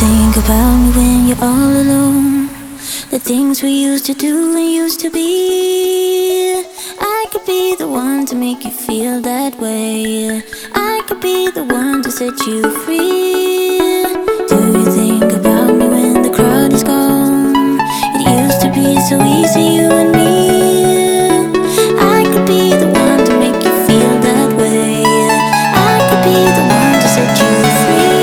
think about me when you're all alone? The things we used to do and used to be. I could be the one to make you feel that way. I could be the one to set you free. Do you think about me when the crowd is gone? It used to be so easy, you and me. I could be the one to make you feel that way. I could be the one to set you free.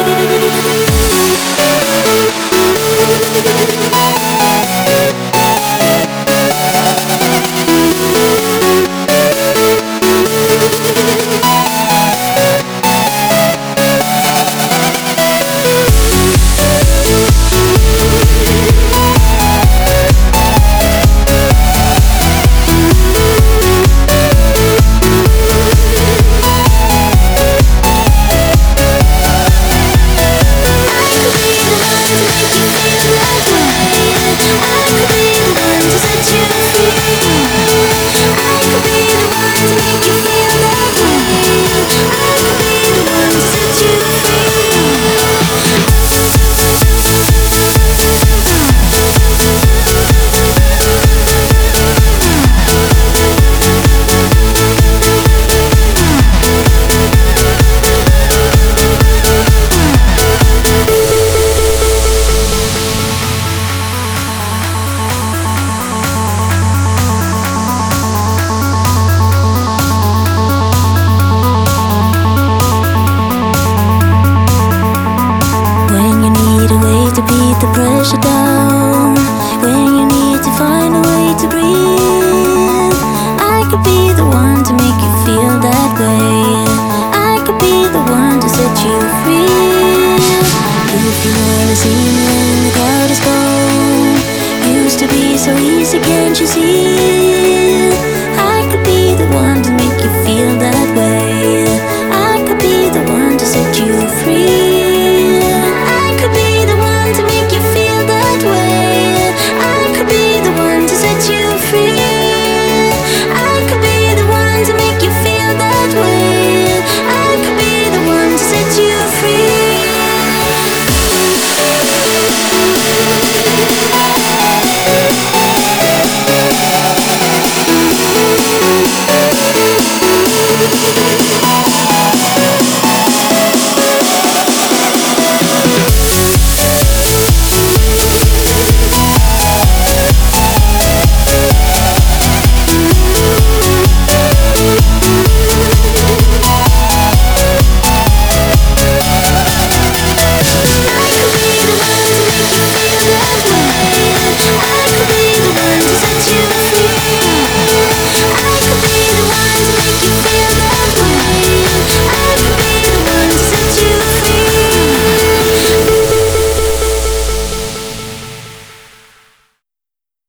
The pressure down, when you need to find a way to breathe. I could be the one to make you feel that way. I could be the one to set you free. If you wanna see me when the crowd is gone, used to be so easy, can't you see?